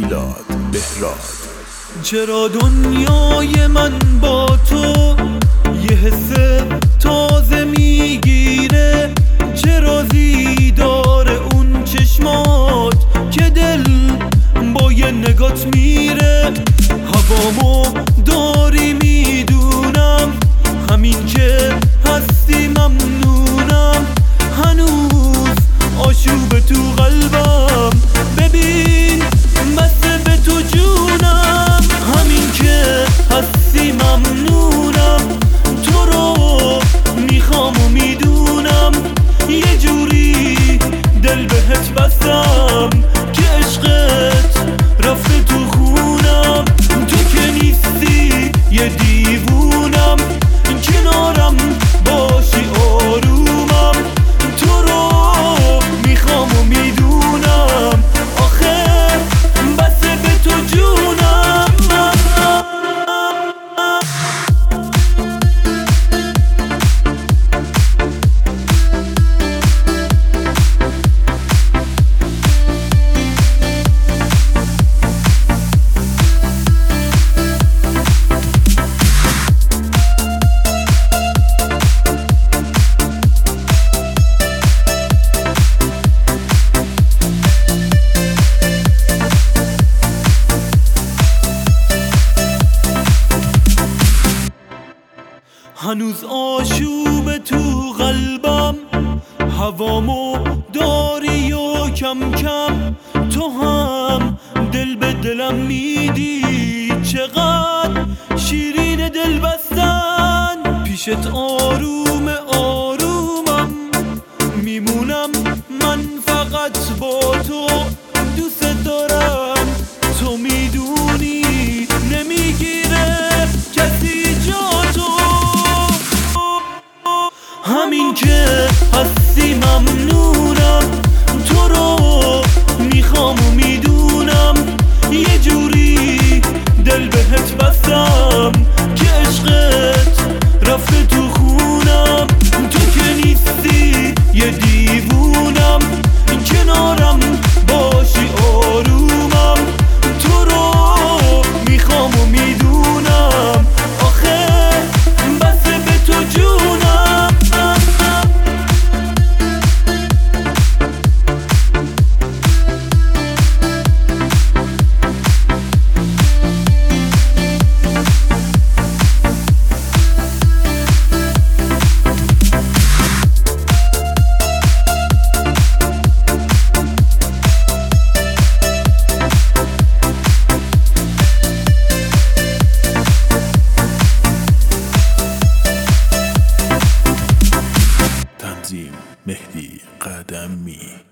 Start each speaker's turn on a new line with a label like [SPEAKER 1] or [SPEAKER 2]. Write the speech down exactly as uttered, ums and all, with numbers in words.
[SPEAKER 1] میلاد بهراد.
[SPEAKER 2] چرا دنیای من با تو یه حس تازه میگیره؟ چرا دیدار اون چشمات که دل با یه نگات میره؟ هوامو داری میدونم، همین که هستی ممنونم. هنوز آشوب تو قلبم، ببین بسته به تو جونم. همین که هستی ممنونم، تو رو میخوام و میدونم. یه جوری دل بهت بستم که عشقت رفته تو خونم. تو که نیستی یه دیوونم، کنارم باشی آرومم. تو رو میخوام و میدونم، آخه بسه به تو جونم. هنوز آشوب تو قلبم، هوامو داری و کم کم تو هم دل به دلم میدی. چقدر شیرین دل بستن پیشت، آروم آرومم میمونم. من فقط با تو دوست دارم، تو میدونی نمیگیره کسی جا تو. همین که هستی ممنونم، تو رو میخوام و میدونم. یه جوری دل بهت بستم که عشقت رفته تو خونم. تو که نیستی یه دیوونم، کنارم باشی آرومم. تو رو میخوام و میدونم، آخه بسه به تو جونم.
[SPEAKER 1] تنظیم مهدی قدمی.